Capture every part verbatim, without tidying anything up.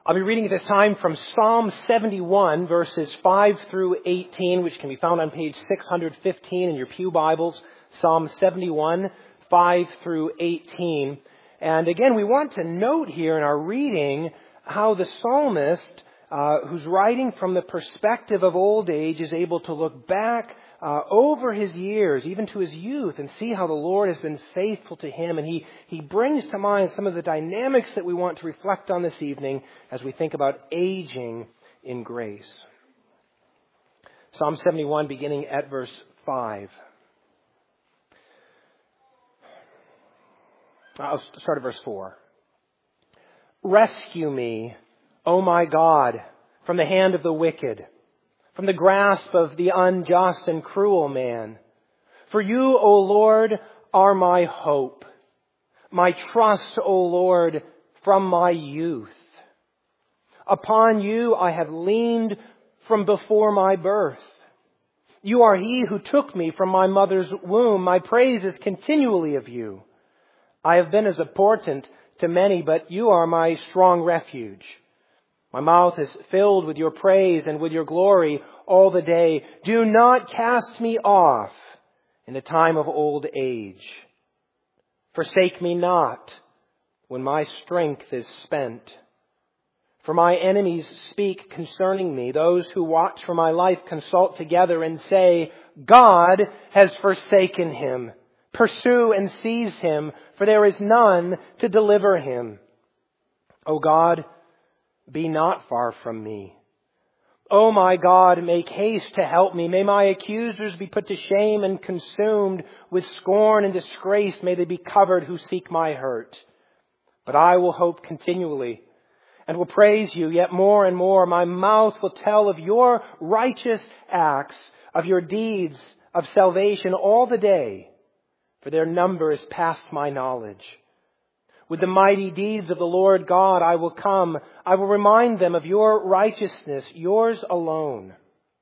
I'll be reading at this time from Psalm seventy-one, verses five through eighteen, which can be found on page six hundred fifteen in your pew Bibles. Psalm seventy-one, five through eighteen. And again, we want to note here in our reading how the psalmist, uh, who's writing from the perspective of old age, is able to look back uh, over his years, even to his youth, and see how the Lord has been faithful to him. And he, he brings to mind some of the dynamics that we want to reflect on this evening as we think about aging in grace. Psalm seventy-one, beginning at verse five. I'll start at verse four. Rescue me, O my God, from the hand of the wicked, from the grasp of the unjust and cruel man. For you, O Lord, are my hope, my trust, O Lord, from my youth. Upon you I have leaned from before my birth. You are he who took me from my mother's womb. My praise is continually of you. I have been as a portent to many, but you are my strong refuge. My mouth is filled with your praise and with your glory all the day. Do not cast me off in the time of old age. Forsake me not when my strength is spent. For my enemies speak concerning me. Those who watch for my life consult together and say, God has forsaken him. Pursue and seize him, for there is none to deliver him. O God, be not far from me. O my God, make haste to help me. May my accusers be put to shame and consumed with scorn and disgrace. May they be covered who seek my hurt. But I will hope continually and will praise you yet more and more. My mouth will tell of your righteous acts, of your deeds of salvation all the day. For their number is past my knowledge. With the mighty deeds of the Lord God I will come. I will remind them of your righteousness, yours alone.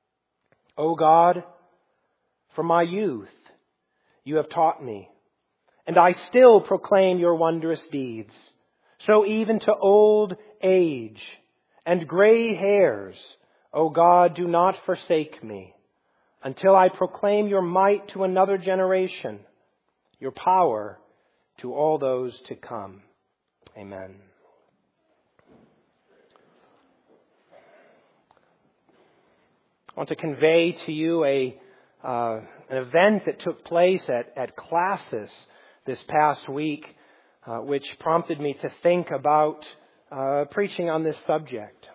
O God, from my youth you have taught me, and I still proclaim your wondrous deeds. So even to old age and gray hairs, O God, do not forsake me, until I proclaim your might to another generation, your power to all those to come. Amen. I want to convey to you a uh, an event that took place at, at classes this past week, uh, which prompted me to think about uh, preaching on this subject.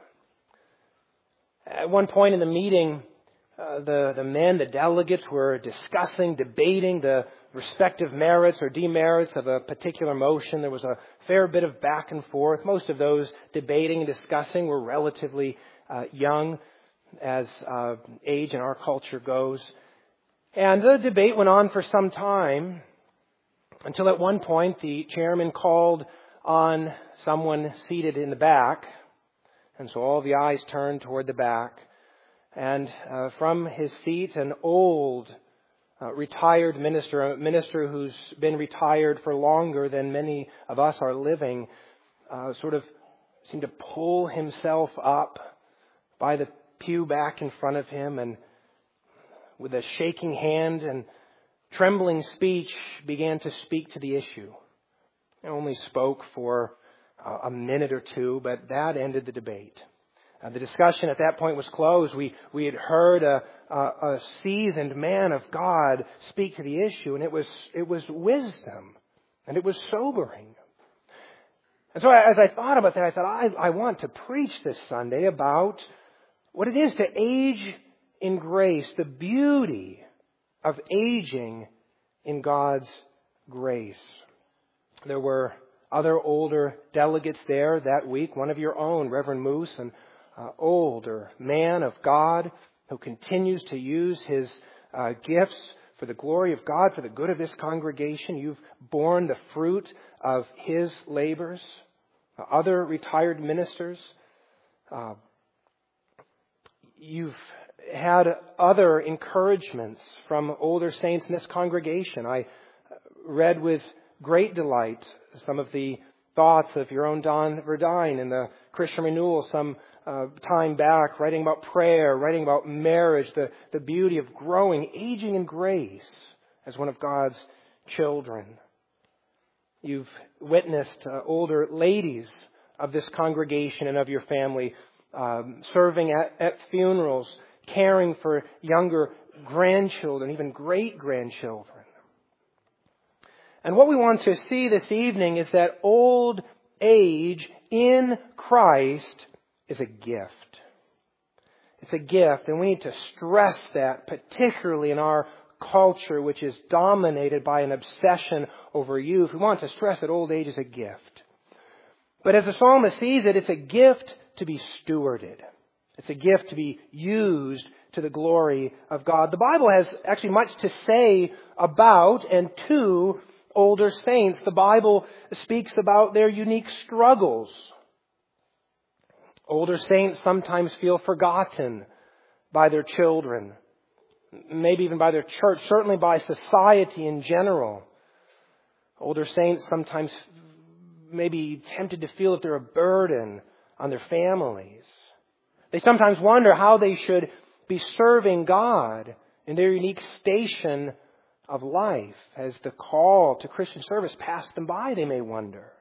At one point in the meeting, uh, the, the men, the delegates, were discussing, debating the respective merits or demerits of a particular motion. There was a fair bit of back and forth. Most of those debating and discussing were relatively uh, young as uh, age in our culture goes. And the debate went on for some time until at one point the chairman called on someone seated in the back. And so all the eyes turned toward the back. And uh, from his seat, an old Uh, retired minister, a minister who's been retired for longer than many of us are living, uh, sort of seemed to pull himself up by the pew back in front of him, and with a shaking hand and trembling speech began to speak to the issue. He only spoke for uh, a minute or two, but that ended the debate. Uh, the discussion at that point was closed. We we had heard a, a, a seasoned man of God speak to the issue, and it was it was wisdom, and it was sobering. And so as I thought about that, I thought, I, I want to preach this Sunday about what it is to age in grace, the beauty of aging in God's grace. There were other older delegates there that week, one of your own, Reverend Moose, and Uh, older man of God who continues to use his uh, gifts for the glory of God, for the good of this congregation. You've borne the fruit of his labors. Uh, other retired ministers. Uh, you've had other encouragements from older saints in this congregation. I read with great delight some of the thoughts of your own Don Verdine in the Christian Renewal some uh, time back, writing about prayer, writing about marriage, the, the beauty of growing, aging in grace as one of God's children. You've witnessed uh, older ladies of this congregation and of your family um, serving at, at funerals, caring for younger grandchildren, even great-grandchildren. And what we want to see this evening is that old age in Christ is a gift. It's a gift, and we need to stress that, particularly in our culture, which is dominated by an obsession over youth. We want to stress that old age is a gift. But as the psalmist sees it, it's a gift to be stewarded. It's a gift to be used to the glory of God. The Bible has actually much to say about and to older saints. The Bible speaks about their unique struggles. Older saints sometimes feel forgotten by their children, maybe even by their church, certainly by society in general. Older saints sometimes may be tempted to feel that they're a burden on their families. They sometimes wonder how they should be serving God in their unique station of life. As the call to Christian service passed them by, they may wonder.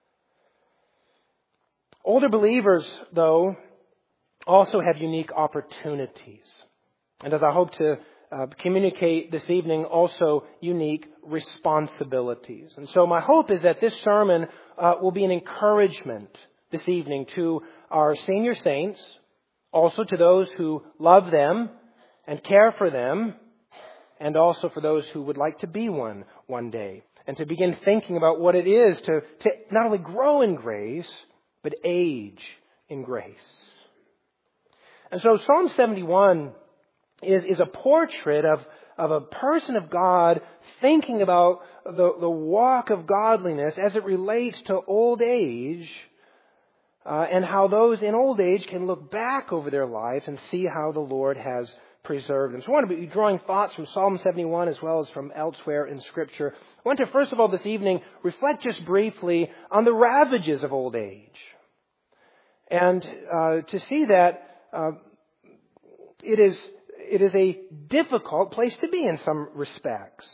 Older believers, though, also have unique opportunities. And as I hope to uh, communicate this evening, also unique responsibilities. And so my hope is that this sermon uh, will be an encouragement this evening to our senior saints, also to those who love them and care for them, and also for those who would like to be one one day, and to begin thinking about what it is to, to not only grow in grace, but age in grace. And so Psalm seventy-one is, is a portrait of, of a person of God thinking about the, the walk of godliness as it relates to old age, uh, and how those in old age can look back over their lives and see how the Lord has preserved them. So I want to be drawing thoughts from Psalm seventy-one as well as from elsewhere in Scripture. I want to first of all this evening reflect just briefly on the ravages of old age. And uh, to see that uh, it is it is a difficult place to be in some respects.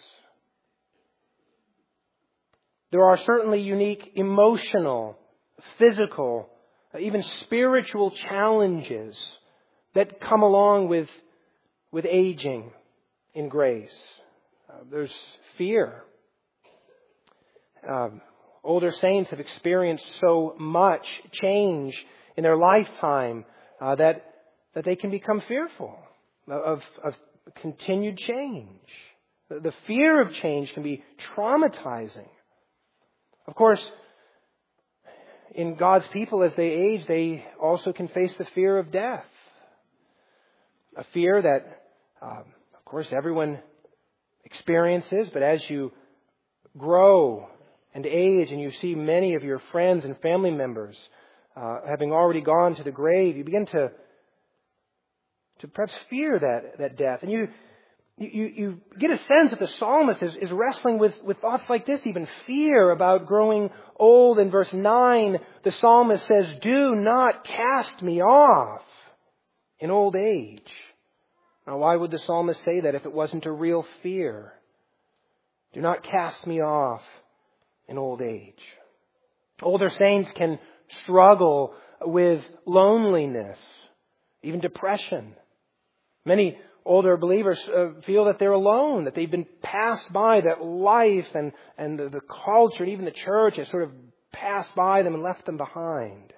There are certainly unique emotional, physical, even spiritual challenges that come along with with aging in grace. Uh, there's fear. Um, older saints have experienced so much change in their lifetime uh, that that they can become fearful of, of continued change. The, the fear of change can be traumatizing. Of course, in God's people, as they age, they also can face the fear of death. A fear that, um, of course, everyone experiences, but as you grow and age and you see many of your friends and family members uh, having already gone to the grave, you begin to to perhaps fear that, that death. And you, you, you get a sense that the psalmist is, is wrestling with, with thoughts like this, even fear about growing old. In verse nine, the psalmist says, "Do not cast me off in old age." Now, why would the psalmist say that if it wasn't a real fear? Do not cast me off in old age. Older saints can struggle with loneliness, even depression. Many older believers uh, feel that they're alone, that they've been passed by, that life and, and the, the culture and even the church has sort of passed by them and left them behind.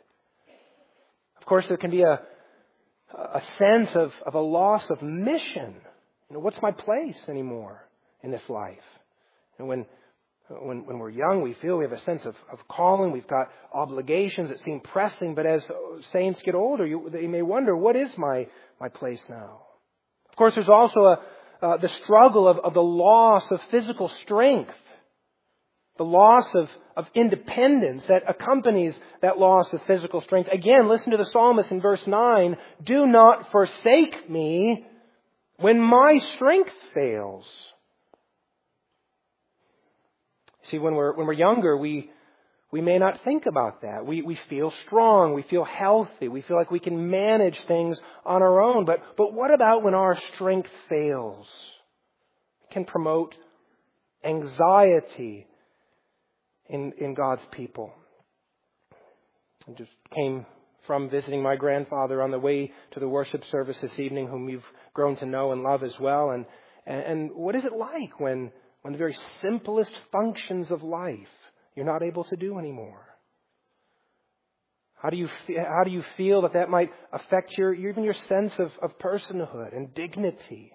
Of course, there can be a a sense of, of a loss of mission. You know, what's my place anymore in this life? And when when when we're young, we feel we have a sense of, of calling. We've got obligations that seem pressing. But as saints get older, you, they may wonder, what is my, my place now? Of course, there's also a, uh, the struggle of, of the loss of physical strength. The loss of, of independence that accompanies that loss of physical strength. Again, listen to the psalmist in verse nine. "Do not forsake me when my strength fails." See, when we're when we're younger, we we may not think about that. We, we feel strong. We feel healthy. We feel like we can manage things on our own. But, but what about when our strength fails? It can promote anxiety in, in God's people. I just came from visiting my grandfather on the way to the worship service this evening, whom you've grown to know and love as well. And, and, and what is it like when, when the very simplest functions of life you're not able to do anymore? How do you fe- how do you feel that that might affect your even your sense of, of personhood and dignity?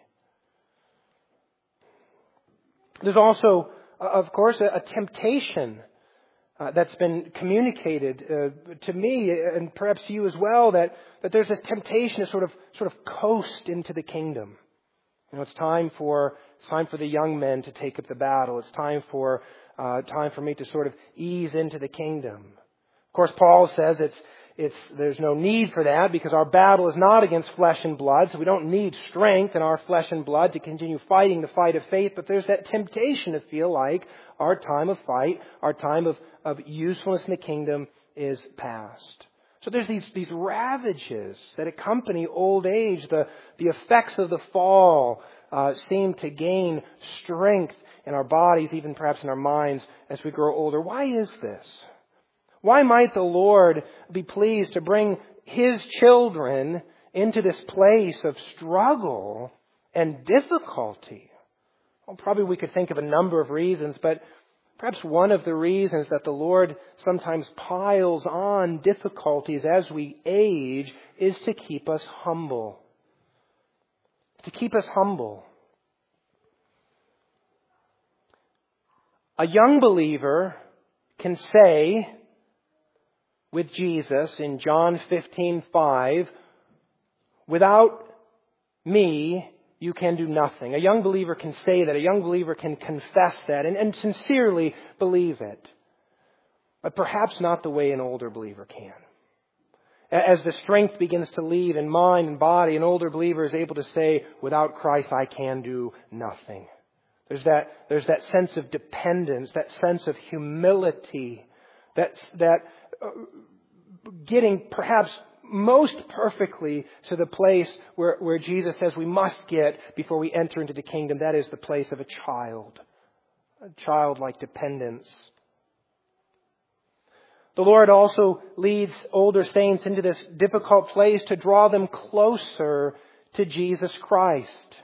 There's also, uh, of course, a, a temptation uh, that's been communicated uh, to me and perhaps to you as well, that, that there's this temptation to sort of sort of coast into the kingdom. You know, it's time for it's time for the young men to take up the battle. It's time for uh, time for me to sort of ease into the kingdom. Of course, Paul says it's it's there's no need for that because our battle is not against flesh and blood, so we don't need strength in our flesh and blood to continue fighting the fight of faith. But there's that temptation to feel like our time of fight, our time of, of usefulness in the kingdom is past. So there's these, these ravages that accompany old age. The, the effects of the fall uh, seem to gain strength in our bodies, even perhaps in our minds as we grow older. Why is this? Why might the Lord be pleased to bring His children into this place of struggle and difficulty? Well, probably we could think of a number of reasons, but perhaps one of the reasons that the Lord sometimes piles on difficulties as we age is to keep us humble. To keep us humble. A young believer can say with Jesus in John fifteen five, "Without me, you can do nothing." A young believer can say that. A young believer can confess that and, and sincerely believe it. But perhaps not the way an older believer can. As the strength begins to leave in mind and body, an older believer is able to say, "Without Christ, I can do nothing." There's that, there's that sense of dependence, that sense of humility, that, that uh, getting perhaps most perfectly to the place where, where Jesus says we must get before we enter into the kingdom. That is the place of a child, a childlike dependence. The Lord also leads older saints into this difficult place to draw them closer to Jesus Christ.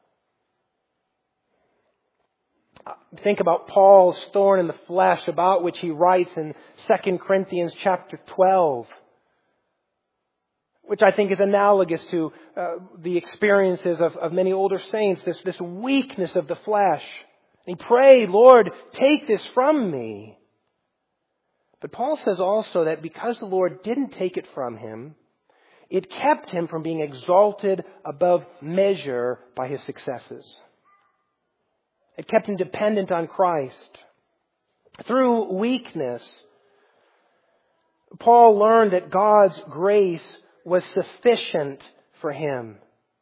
Think about Paul's thorn in the flesh, about which he writes in Second Corinthians chapter twelve, which I think is analogous to uh, the experiences of, of many older saints, this, this weakness of the flesh. He prayed, "Lord, take this from me." But Paul says also that because the Lord didn't take it from him, it kept him from being exalted above measure by his successes. It kept him dependent on Christ. Through weakness, Paul learned that God's grace was sufficient for him.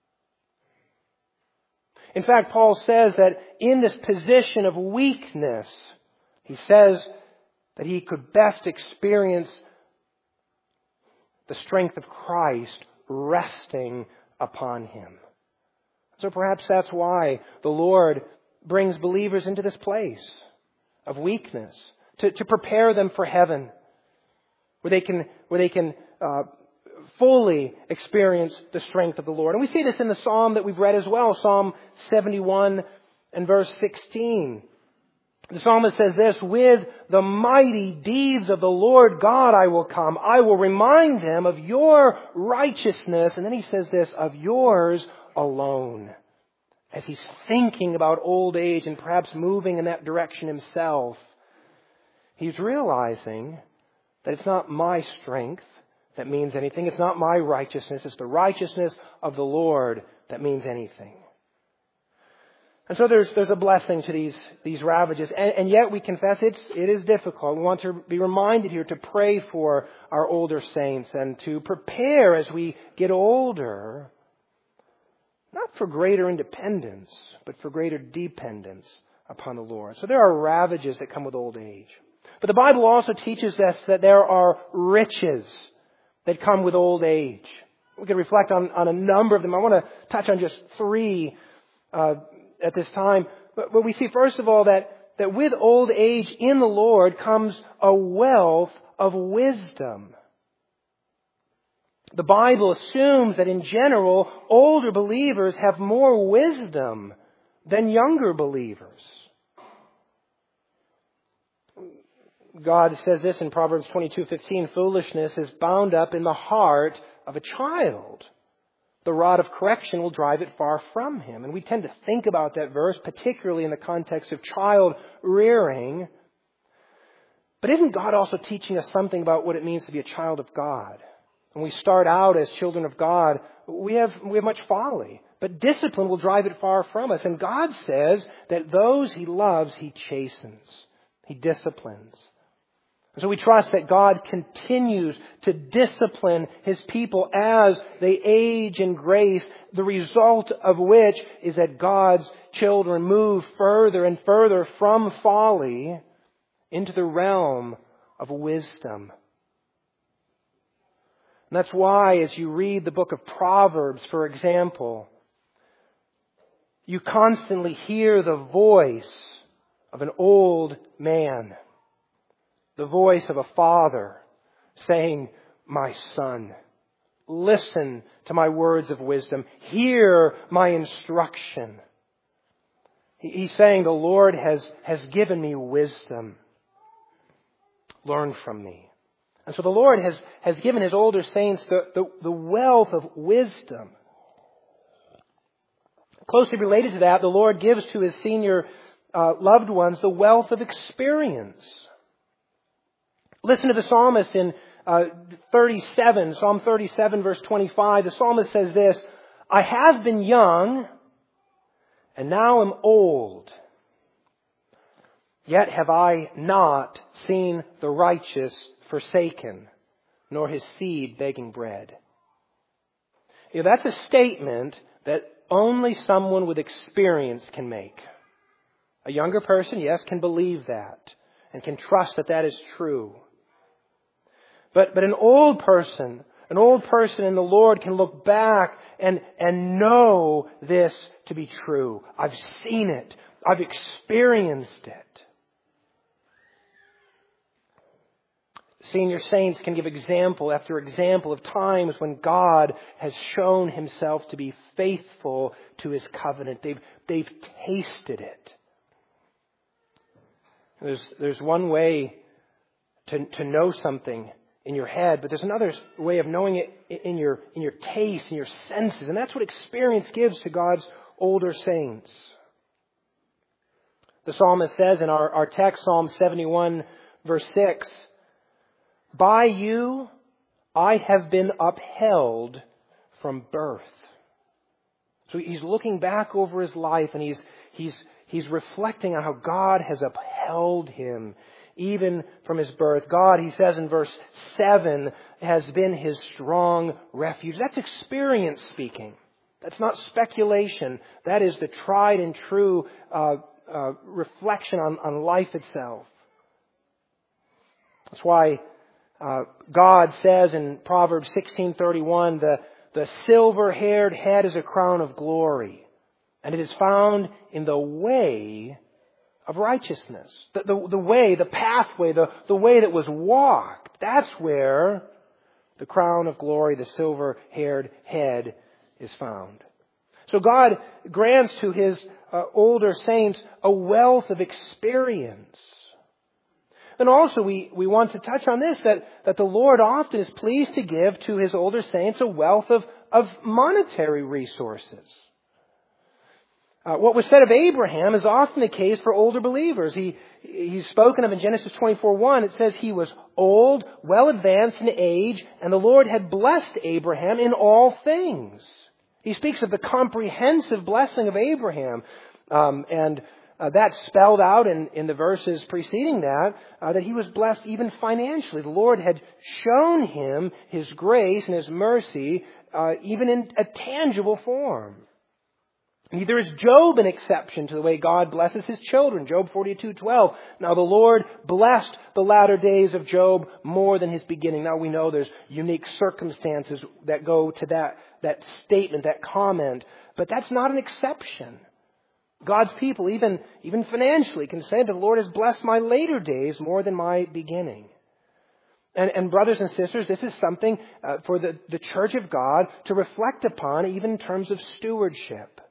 In fact, Paul says that in this position of weakness, he says that he could best experience the strength of Christ resting upon him. So perhaps that's why the Lord brings believers into this place of weakness, to, to prepare them for heaven, where they can, where they can uh, fully experience the strength of the Lord. And we see this in the Psalm that we've read as well, Psalm seventy-one and verse sixteen. The psalmist says this, "With the mighty deeds of the Lord God I will come. I will remind them of your righteousness." And then he says this, "of yours alone." As he's thinking about old age and perhaps moving in that direction himself, he's realizing that it's not my strength that means anything. It's not my righteousness. It's the righteousness of the Lord that means anything. And so there's there's a blessing to these these ravages. And, and yet we confess it's it is difficult. We want to be reminded here to pray for our older saints and to prepare as we get older, not for greater independence, but for greater dependence upon the Lord. So there are ravages that come with old age. But the Bible also teaches us that there are riches that come with old age. We can reflect on, on a number of them. I want to touch on just three uh, at this time. But, but we see, first of all, that, that with old age in the Lord comes a wealth of wisdom. The Bible assumes that in general, older believers have more wisdom than younger believers. God says this in Proverbs twenty-two fifteen, foolishness is bound up in the heart of a child. The rod of correction will drive it far from him. And we tend to think about that verse, particularly in the context of child rearing. But isn't God also teaching us something about what it means to be a child of God? When we start out as children of God, we have, we have much folly. But discipline will drive it far from us. And God says that those He loves, He chastens. He disciplines. So we trust that God continues to discipline His people as they age in grace, the result of which is that God's children move further and further from folly into the realm of wisdom. And that's why, as you read the book of Proverbs, for example, you constantly hear the voice of an old man. The voice of a father saying, "My son, listen to my words of wisdom. Hear my instruction." He's saying, the Lord has, has given me wisdom. Learn from me. And so the Lord has, has given His older saints the, the, the wealth of wisdom. Closely related to that, the Lord gives to His senior uh, loved ones the wealth of experience. Listen to the psalmist in uh, thirty-seven, Psalm thirty-seven, verse twenty-five. The psalmist says this, "I have been young, and now am old. Yet have I not seen the righteous forsaken, nor his seed begging bread." You know, that's a statement that only someone with experience can make. A younger person, yes, can believe that and can trust that that is true. But, but an old person, an old person in the Lord can look back and, and know this to be true. I've seen it. I've experienced it. Senior saints can give example after example of times when God has shown Himself to be faithful to His covenant. They've, they've tasted it. There's, there's one way to, to know something in your head, but there's another way of knowing it in your, in your taste, in your senses. And that's what experience gives to God's older saints. The psalmist says in our, our text, Psalm seventy-one, verse six, "By you I have been upheld from birth." So he's looking back over his life and he's, he's, he's reflecting on how God has upheld him even from his birth. God, he says in verse seven, has been his strong refuge. That's experience speaking. That's not speculation. That is the tried and true uh, uh, reflection on, on life itself. That's why uh, God says in Proverbs sixteen thirty-one, the, the silver-haired head is a crown of glory, and it is found in the way of righteousness. The, the, the way, the pathway, the, the way that was walked. That's where the crown of glory, the silver-haired head, is found. So God grants to His uh, older saints a wealth of experience. And also we, we want to touch on this, that, that the Lord often is pleased to give to His older saints a wealth of, of monetary resources. Uh, what was said of Abraham is often the case for older believers. He, he's spoken of in Genesis twenty-four one. It says he was old, well advanced in age, and the Lord had blessed Abraham in all things. He speaks of the comprehensive blessing of Abraham. Um, and uh, that's spelled out in, in the verses preceding that, uh, that he was blessed even financially. The Lord had shown him His grace and His mercy, uh, even in a tangible form. Neither is Job an exception to the way God blesses his children. Job forty-two twelve. Now the Lord blessed the latter days of Job more than his beginning. Now we know there's unique circumstances that go to that, that statement, that comment. But that's not an exception. God's people, even, even financially, can say that the Lord has blessed my later days more than my beginning. And, and brothers and sisters, this is something uh, for the, the church of God to reflect upon, even in terms of stewardship.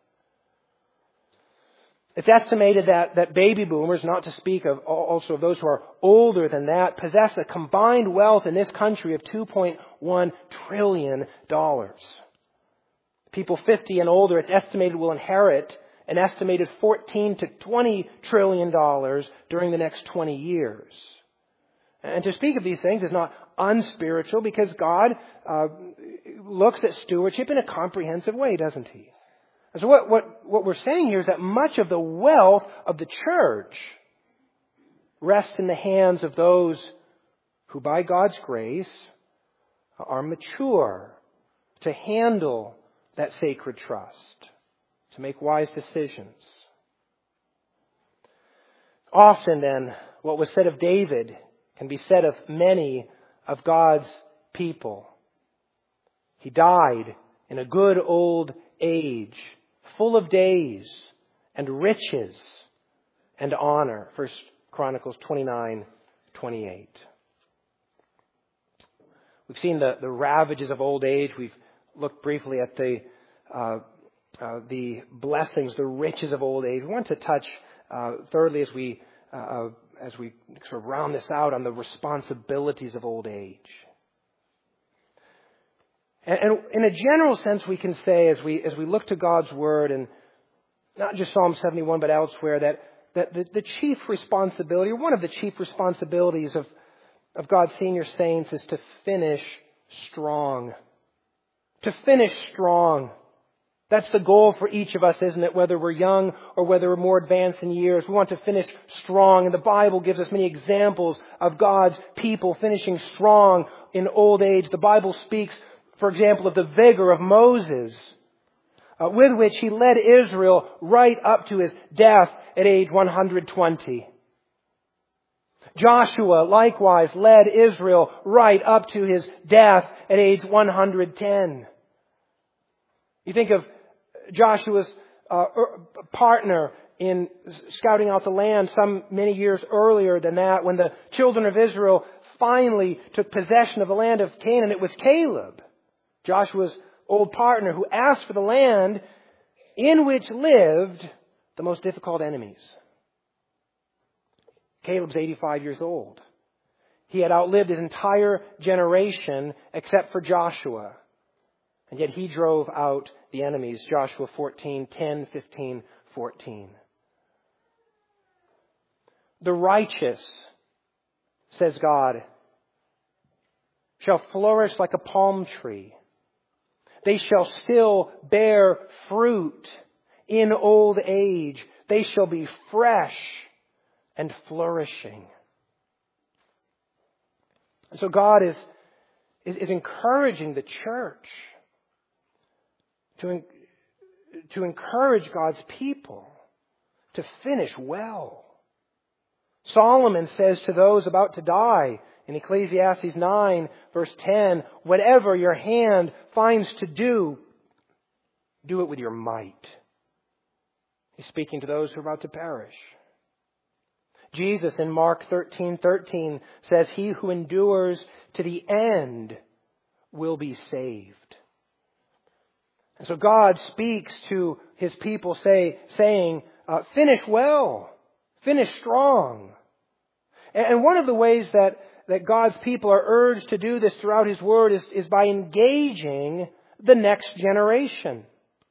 It's estimated that, that baby boomers, not to speak of also of those who are older than that, possess a combined wealth in this country of two point one trillion dollars. People fifty and older, it's estimated, will inherit an estimated fourteen to twenty trillion dollars during the next twenty years. And to speak of these things is not unspiritual, because God uh, looks at stewardship in a comprehensive way, doesn't He? And so what, what, what we're saying here is that much of the wealth of the church rests in the hands of those who, by God's grace, are mature to handle that sacred trust, to make wise decisions. Often then, what was said of David can be said of many of God's people. He died in a good old age, full of days and riches and honor. First Chronicles twenty-nine twenty-eight. We've seen the, the ravages of old age. We've looked briefly at the uh, uh, the blessings, the riches of old age. We want to touch uh, thirdly, as we uh, as we sort of round this out, on the responsibilities of old age. And in a general sense, we can say, as we as we look to God's Word, and not just Psalm seventy-one, but elsewhere, that, that the, the chief responsibility, or one of the chief responsibilities of, of God's senior saints, is to finish strong. To finish strong. That's the goal for each of us, isn't it? Whether we're young or whether we're more advanced in years, we want to finish strong. And the Bible gives us many examples of God's people finishing strong in old age. The Bible speaks, for example, of the vigor of Moses, uh, with which he led Israel right up to his death at age one hundred twenty. Joshua likewise led Israel right up to his death at age one hundred ten. You think of Joshua's uh, partner in scouting out the land some many years earlier than that, when the children of Israel finally took possession of the land of Canaan. It was Caleb, Joshua's old partner, who asked for the land in which lived the most difficult enemies. Caleb's eighty-five years old. He had outlived his entire generation except for Joshua. And yet he drove out the enemies. Joshua fourteen ten, fifteen, fourteen. The righteous, says God, shall flourish like a palm tree. They shall still bear fruit in old age. They shall be fresh and flourishing. And so God is, is, is encouraging the church to, to encourage God's people to finish well. Solomon says to those about to die in Ecclesiastes nine, verse ten, whatever your hand finds to do, do it with your might. He's speaking to those who are about to perish. Jesus in Mark thirteen thirteen says, he who endures to the end will be saved. And so God speaks to His people say, saying, uh, finish well, finish strong. And one of the ways that, that God's people are urged to do this throughout His Word is, is by engaging the next generation.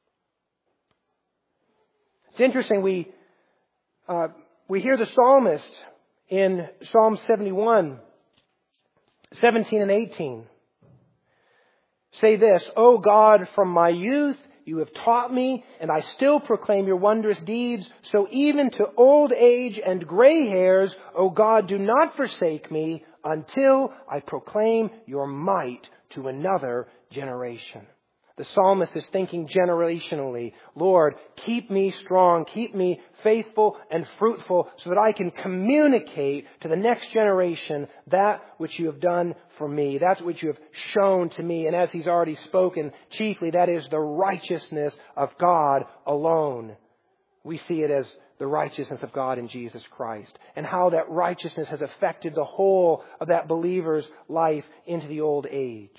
It's interesting, we uh, we hear the psalmist in Psalm seventy-one, seventeen and eighteen say this, O God, from my youth you have taught me, and I still proclaim your wondrous deeds. So even to old age and gray hairs, O God, do not forsake me until I proclaim your might to another generation. The psalmist is thinking generationally. Lord, keep me strong, keep me faithful and fruitful so that I can communicate to the next generation that which you have done for me, that which you have shown to me. And as he's already spoken, chiefly that is the righteousness of God alone. We see it as the righteousness of God in Jesus Christ, and how that righteousness has affected the whole of that believer's life into the old age.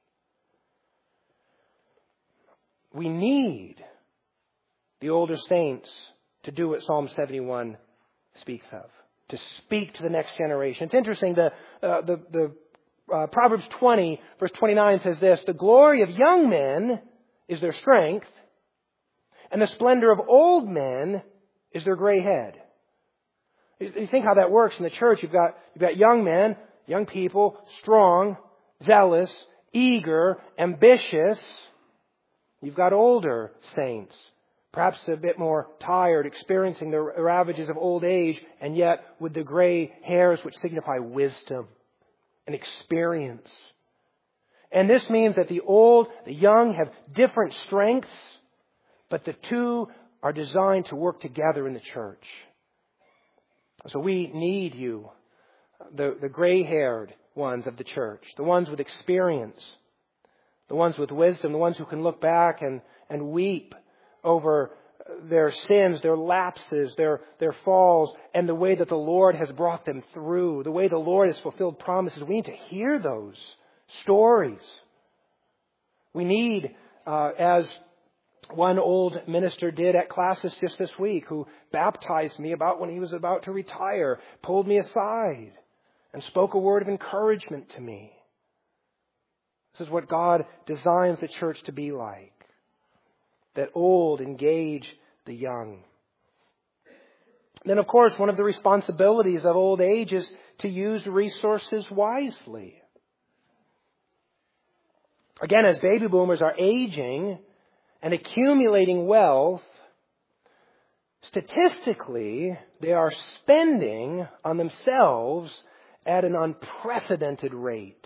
We need the older saints to do what Psalm seventy-one speaks of, to speak to the next generation. It's interesting, the, uh, the, the uh, Proverbs twenty, verse twenty-nine says this, the glory of young men is their strength, and the splendor of old men is their gray head. You think how that works in the church. You've got, you've got young men, young people, strong, zealous, eager, ambitious. You've got older saints, perhaps a bit more tired, experiencing the ravages of old age, and yet with the gray hairs which signify wisdom and experience. And this means that the old, the young have different strengths, but the two are designed to work together in the church. So we need you, the, the gray-haired ones of the church, the ones with experience, the ones with wisdom, the ones who can look back and, and weep over their sins, their lapses, their, their falls, and the way that the Lord has brought them through, the way the Lord has fulfilled promises. We need to hear those stories. We need, uh, as one old minister did at classes just this week, who baptized me about when he was about to retire, pulled me aside and spoke a word of encouragement to me. This is what God designs the church to be like. That old engage the young. Then, of course, one of the responsibilities of old age is to use resources wisely. Again, as baby boomers are aging and accumulating wealth, statistically, they are spending on themselves at an unprecedented rate.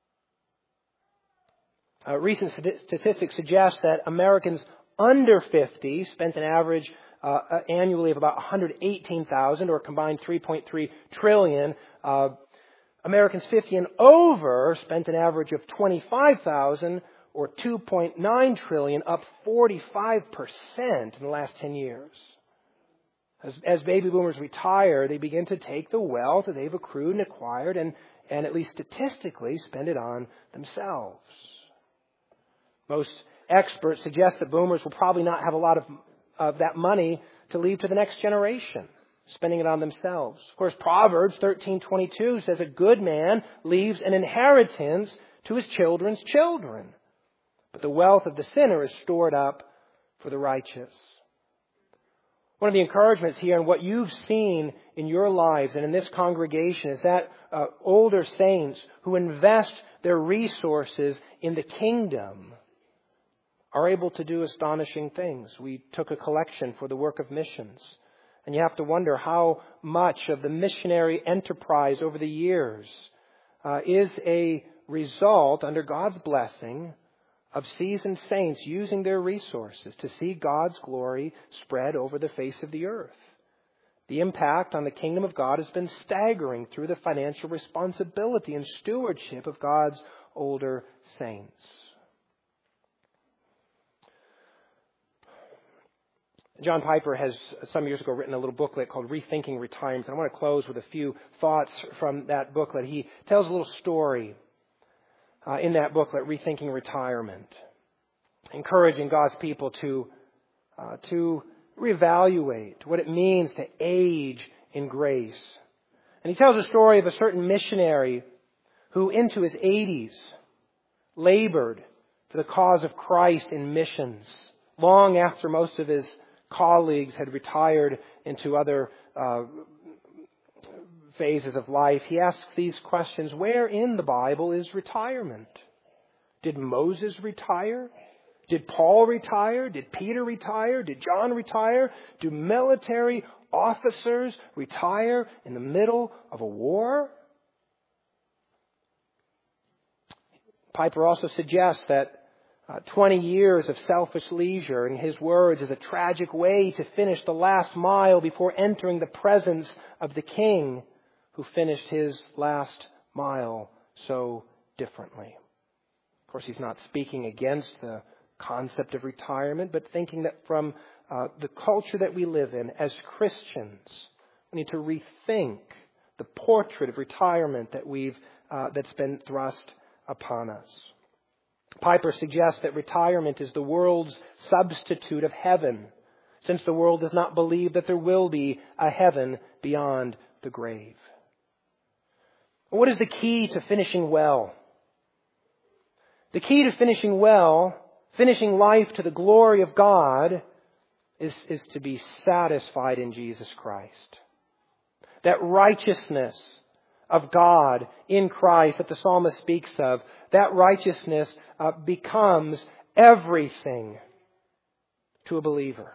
Uh, recent statistics suggest that Americans under fifty spent an average uh, annually of about one hundred eighteen thousand, or combined three point three trillion. Uh, Americans fifty and over spent an average of twenty-five thousand, or two point nine trillion, up forty-five percent in the last ten years. As, as baby boomers retire, they begin to take the wealth that they've accrued and acquired and, and at least statistically spend it on themselves. Most experts suggest that boomers will probably not have a lot of, of that money to leave to the next generation, spending it on themselves. Of course, Proverbs thirteen twenty-two says a good man leaves an inheritance to his children's children, but the wealth of the sinner is stored up for the righteous. One of the encouragements here and what you've seen in your lives and in this congregation is that uh, older saints who invest their resources in the kingdom are able to do astonishing things. We took a collection for the work of missions. And you have to wonder how much of the missionary enterprise over the years uh, is a result, under God's blessing, of seasoned saints using their resources to see God's glory spread over the face of the earth. The impact on the kingdom of God has been staggering through the financial responsibility and stewardship of God's older saints. John Piper has, some years ago, written a little booklet called Rethinking Retirement. I want to close with a few thoughts from that booklet. He tells a little story uh, in that booklet, Rethinking Retirement, encouraging God's people to, uh, to reevaluate what it means to age in grace. And he tells a story of a certain missionary who, into his eighties, labored for the cause of Christ in missions, long after most of his colleagues had retired into other uh, phases of life. He asks these questions. Where in the Bible is retirement? Did Moses retire? Did Paul retire? Did Peter retire? Did John retire? Do military officers retire in the middle of a war? Piper also suggests that Uh, twenty years of selfish leisure, in his words, is a tragic way to finish the last mile before entering the presence of the King who finished his last mile so differently. Of course, he's not speaking against the concept of retirement, but thinking that from uh, the culture that we live in as Christians, we need to rethink the portrait of retirement that we've uh, that's been thrust upon us. Piper suggests that retirement is the world's substitute of heaven, since the world does not believe that there will be a heaven beyond the grave. What is the key to finishing well? The key to finishing well, finishing life to the glory of God, is, is to be satisfied in Jesus Christ. That righteousness of God in Christ that the psalmist speaks of, that righteousness uh, becomes everything to a believer.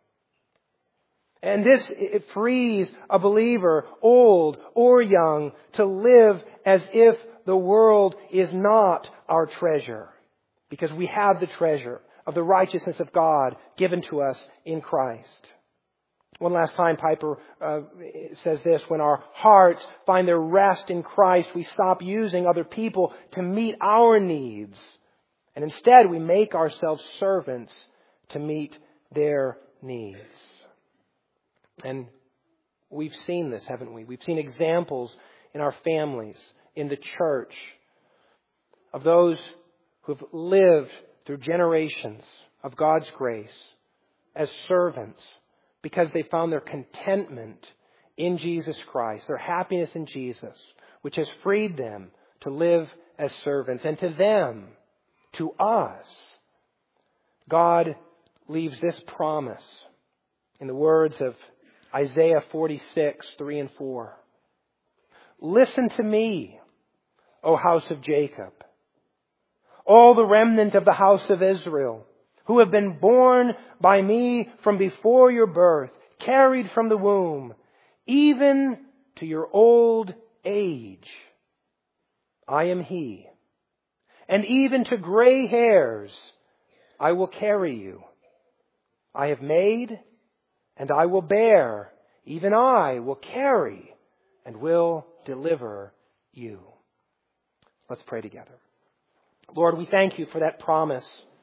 And this, it frees a believer, old or young, to live as if the world is not our treasure, because we have the treasure of the righteousness of God given to us in Christ. One last time, Piper uh, says this: when our hearts find their rest in Christ, we stop using other people to meet our needs, and instead we make ourselves servants to meet their needs. And we've seen this, haven't we? We've seen examples in our families, in the church, of those who've lived through generations of God's grace as servants, because they found their contentment in Jesus Christ, their happiness in Jesus, which has freed them to live as servants. And to them, to us, God leaves this promise in the words of Isaiah forty-six, three and four. Listen to me, O house of Jacob, all the remnant of the house of Israel, who have been born by me from before your birth, carried from the womb, even to your old age. I am He. And even to gray hairs I will carry you. I have made and I will bear. Even I will carry and will deliver you. Let's pray together. Lord, we thank you for that promise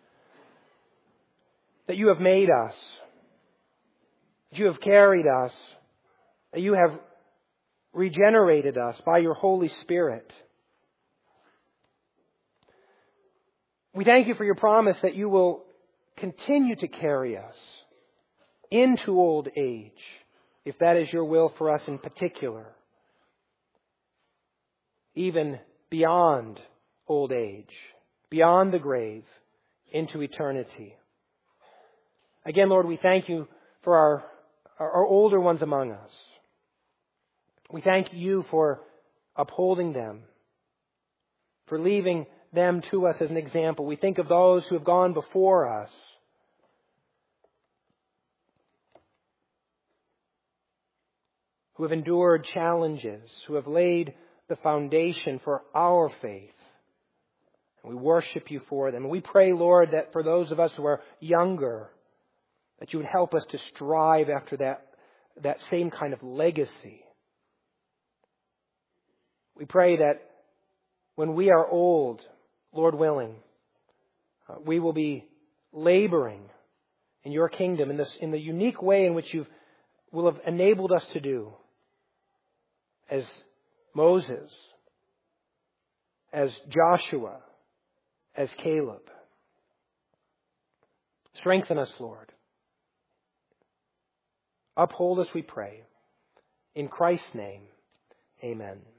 that you have made us, that you have carried us, that you have regenerated us by your Holy Spirit. We thank you for your promise that you will continue to carry us into old age, if that is your will for us in particular, even beyond old age, beyond the grave, into eternity. Again, Lord, we thank you for our, our older ones among us. We thank you for upholding them, for leaving them to us as an example. We think of those who have gone before us, who have endured challenges, who have laid the foundation for our faith. And we worship you for them. And we pray, Lord, that for those of us who are younger, that you would help us to strive after that, that same kind of legacy. We pray that when we are old, Lord willing, uh, we will be laboring in your kingdom in this in the unique way in which you will have enabled us to do, as Moses, as Joshua, as Caleb. Strengthen us, Lord. Uphold us, we pray. In Christ's name, amen.